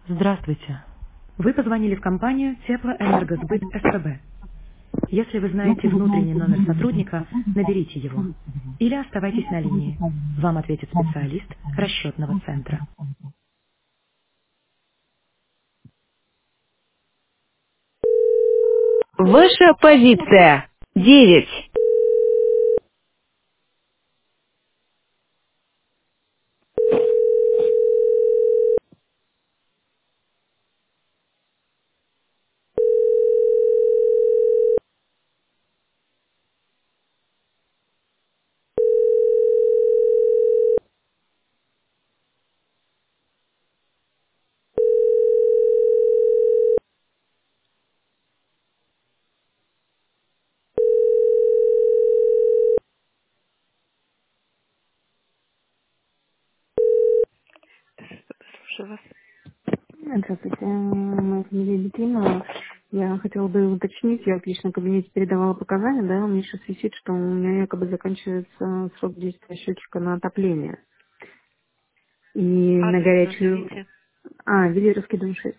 Здравствуйте. Вы позвонили в компанию Теплоэнергосбыт СПБ. Если вы знаете внутренний номер сотрудника, наберите его. Или оставайтесь на линии. Вам ответит специалист расчетного центра. Ваша позиция. 9. Слушаю вас. Здравствуйте, моя фамилия Литвинова. Я хотела бы уточнить, я в личном кабинете передавала показания, да, у меня сейчас висит, что у меня якобы заканчивается срок действия счетчика на отопление. И на Адрес горячую... назовите. Велеровский дом 6,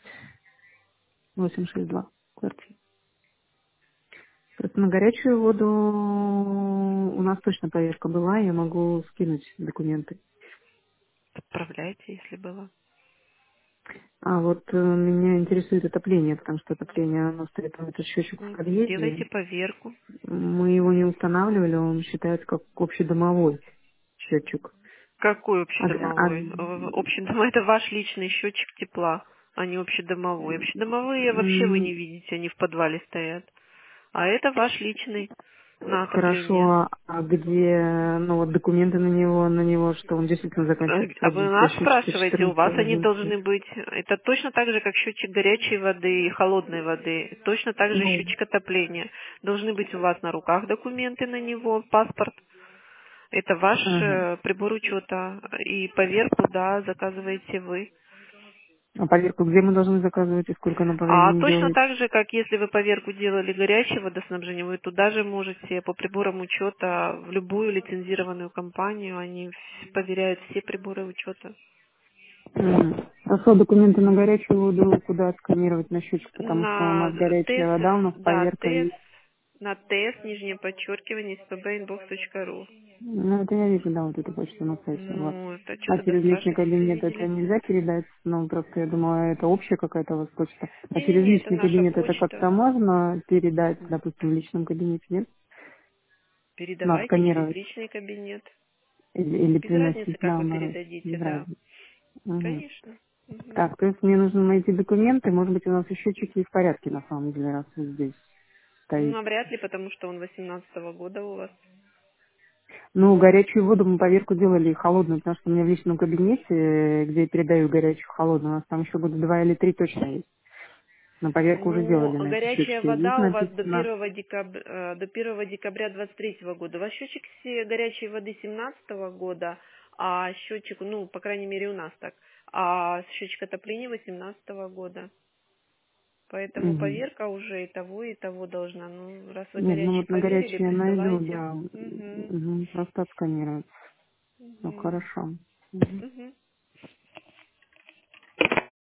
862, квартира. Просто на горячую воду у нас точно проверка была, я могу скинуть документы. Отправляйте, если было. А вот меня интересует отопление, потому что отопление, оно стоит, вот этот счетчик в Сделайте подъезде. поверку. Мы его не устанавливали, он считается как общедомовой счетчик. Какой А, а, общедомовой? Общедомовой это ваш личный счетчик тепла, а не общедомовой. Общедомовые вообще вы м, не видите, они в подвале стоят. А это ваш личный на отопление. Хорошо, а где, ну вот документы на него, что он действительно заканчивает А срок вы действия нас счетчика спрашиваете, у вас они 14/11. должны быть. Это точно так же, как счетчик горячей воды и холодной воды. Точно так же Ну, счетчик отопления. Должны быть у вас на руках документы на него, паспорт. Это ваш ага. прибор учета. И поверку, да, заказываете вы. А поверку где мы должны заказывать и сколько она по А времени точно делает? так же, как если вы поверку делали горячее водоснабжение, вы туда же можете по приборам учета в любую лицензированную компанию, они проверяют все приборы учета. А что, документы на горячую воду куда отсканировать на счетчик, потому что у На нас горячая ТС, вода, у нас да, поверка есть. на ТС, нижнее подчеркивание, spbinbox.ru. Ну, это я вижу, да, вот эту почту на сайте. Вот. Ну, это что А тогда через личный спрашиваете, если кабинет это видели? нельзя передать? Ну, просто я думала, это общая какая-то у вас почта. А через Не-не-не, это личный наша кабинет это как-то почта. можно передать, допустим, в личном кабинете, нет? Ну, Передавайте через отсканировать личный кабинет. или Без разницы, приносить как на вы мороз. передадите, Без да. разницы. Мгм. Конечно. Мгм. Так, то есть мне нужно найти документы, может быть, у нас и счетчики в порядке, на самом деле, раз вот здесь Ну, стоит. навряд ли, потому что он 18-го года у вас. Ну, горячую воду мы поверку делали и холодную, потому что у меня в личном кабинете, где я передаю горячую холодную, у нас там еще года 2 или 3 точно есть. Но поверку уже Ну, делали на эти горячая счетчики. Здесь вода у вас написано... до 1 декабря 23 года. У вас счетчик горячей воды 17 года, а счетчик, ну, по крайней мере, у нас так, а счетчик отопления 18 года. Поэтому Мгм. поверка уже и того должна. Ну, раз вы Нет, ну горячий вот на поверили, горячее я найду, присылайте. да. Угу. Просто отсканировать. Ну, Угу. хорошо. Мгм. Угу.